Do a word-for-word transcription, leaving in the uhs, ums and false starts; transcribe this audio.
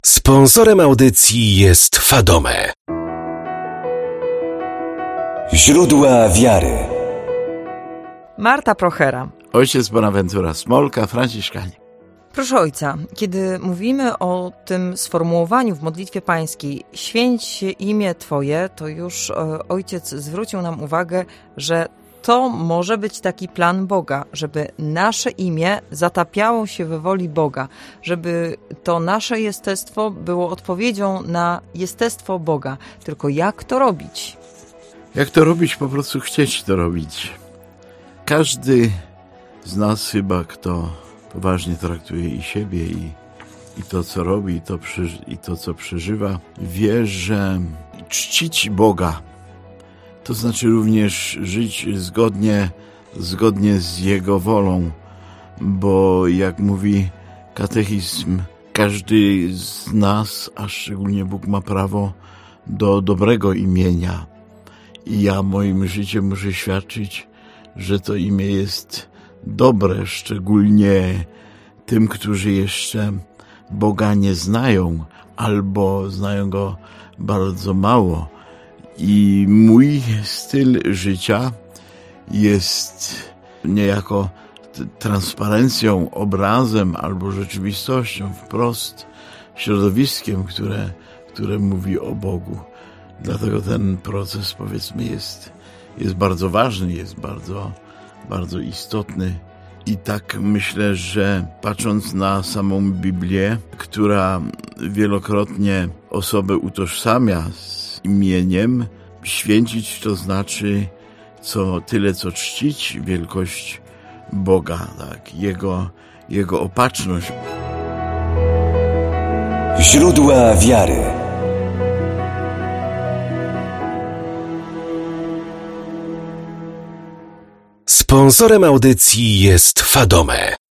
Sponsorem audycji jest Fadome. Źródła wiary. Marta Prochera. Ojciec Bonaventura Smolka, Franciszkanie. Proszę ojca, kiedy mówimy o tym sformułowaniu w modlitwie pańskiej święć imię Twoje, to już e, ojciec zwrócił nam uwagę, że to może być taki plan Boga, żeby nasze imię zatapiało się we woli Boga, żeby to nasze jestestwo było odpowiedzią na jestestwo Boga. Tylko jak to robić? Jak to robić? Po prostu chcieć to robić. Każdy z nas chyba, kto poważnie traktuje i siebie, i, i to, co robi, i to, przeży- i to, co przeżywa, wie, że czcić Boga to znaczy również żyć zgodnie, zgodnie z Jego wolą, bo jak mówi katechizm, każdy z nas, a szczególnie Bóg, ma prawo do dobrego imienia. I ja moim życiem muszę świadczyć, że to imię jest dobre, szczególnie tym, którzy jeszcze Boga nie znają albo znają Go bardzo mało. I mój styl życia jest niejako t- transparencją, obrazem albo rzeczywistością, wprost środowiskiem, które, które mówi o Bogu. Dlatego ten proces, powiedzmy, jest, jest bardzo ważny, jest bardzo, bardzo istotny. I tak myślę, że patrząc na samą Biblię, która wielokrotnie osobę utożsamia z imieniem, święcić to znaczy co, tyle, co czcić wielkość Boga, tak, Jego, Jego opatrzność. Źródła wiary. Sponsorem audycji jest Fadome.